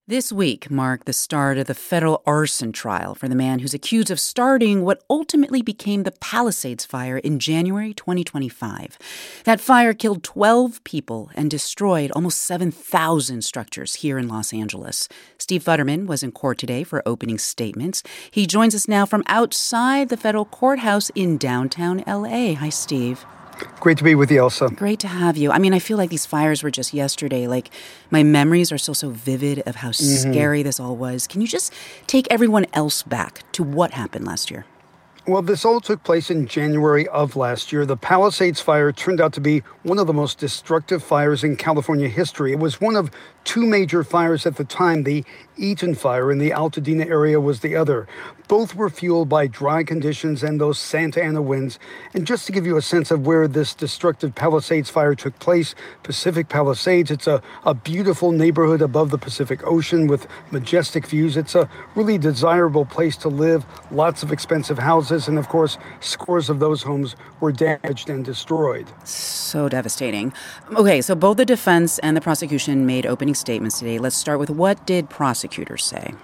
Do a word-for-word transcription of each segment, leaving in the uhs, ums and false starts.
This week marked the start of the federal arson trial for the man who's accused of starting what ultimately became the Palisades fire in January twenty twenty-five. That fire killed twelve people and destroyed almost seven thousand structures here in Los Angeles. Steve Futterman was in court today for opening statements. He joins us now from outside the federal courthouse in downtown L A. Hi, Steve. Great to be with you, Elsa. Great to have you. I mean, I feel like these fires were just yesterday. Like, my memories are still so vivid of how mm-hmm. scary this all was. Can you just take everyone else back to what happened last year? Well, this all took place in January of last year. The Palisades fire turned out to be one of the most destructive fires in California history. It was one of two major fires at the time. The Eaton fire in the Altadena area was the other. Both were fueled by dry conditions and those Santa Ana winds. And just to give you a sense of where this destructive Palisades fire took place, Pacific Palisades, it's a, a beautiful neighborhood above the Pacific Ocean with majestic views. It's a really desirable place to live, lots of expensive houses, and of course, scores of those homes were damaged and destroyed. So devastating. Okay, so both the defense and the prosecution made opening statements today. Let's start with, what did prosecutors say?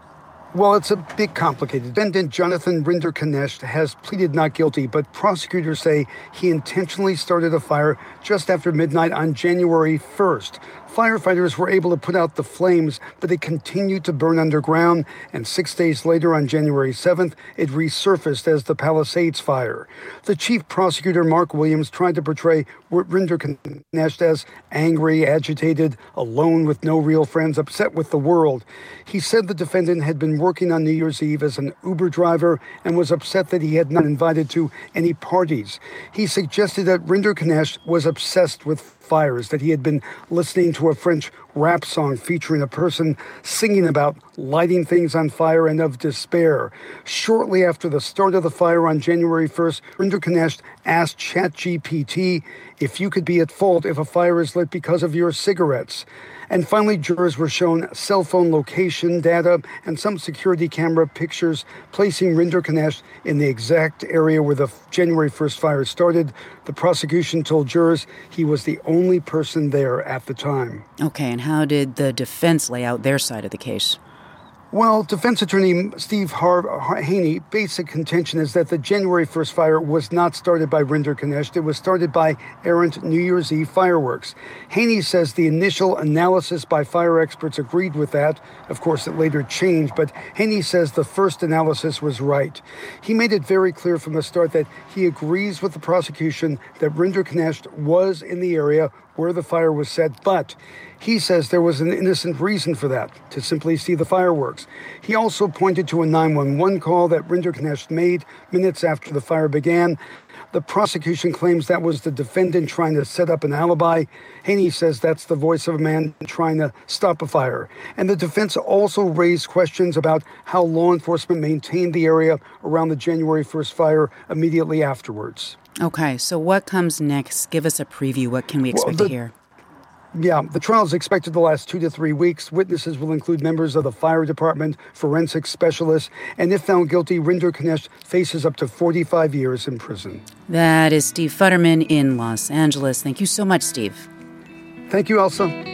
Well, it's a bit complicated. Defendant Jonathan Rinderknecht has pleaded not guilty, but prosecutors say he intentionally started a fire just after midnight on January first. Firefighters were able to put out the flames, but it continued to burn underground, and six days later on January seventh, it resurfaced as the Palisades fire. The chief prosecutor, Mark Williams, tried to portray Rinderknecht as angry, agitated, alone with no real friends, upset with the world. He said the defendant had been working on New Year's Eve as an Uber driver and was upset that he had not invited to any parties. He suggested that Rinderknecht was obsessed with fires, that he had been listening to a French rap song featuring a person singing about lighting things on fire and of despair. Shortly after the start of the fire on January first, Rinderknecht asked ChatGPT if you could be at fault if a fire is lit because of your cigarettes. And finally, jurors were shown cell phone location data and some security camera pictures placing Rinderknecht in the exact area where the January first fire started. The prosecution told jurors he was the only person there at the time. Okay, and how did the defense lay out their side of the case? Well, defense attorney Steve Har- Haney, basic contention is that the January first fire was not started by Rinderknecht. It was started by errant New Year's Eve fireworks. Haney says the initial analysis by fire experts agreed with that. Of course, it later changed, but Haney says the first analysis was right. He made it very clear from the start that he agrees with the prosecution that Rinderknecht was in the area where the fire was set, but he says there was an innocent reason for that, to simply see the fireworks. He also pointed to a nine one one call that Rinderknecht made minutes after the fire began. The prosecution claims that was the defendant trying to set up an alibi. Haney says that's the voice of a man trying to stop a fire. And the defense also raised questions about how law enforcement maintained the area around the January first fire immediately afterwards. Okay, so what comes next? Give us a preview. What can we expect well, the, to hear? Yeah, the trial is expected to last two to three weeks. Witnesses will include members of the fire department, forensic specialists, and if found guilty, Rinderknecht faces up to forty-five years in prison. That is Steve Futterman in Los Angeles. Thank you so much, Steve. Thank you, Elsa.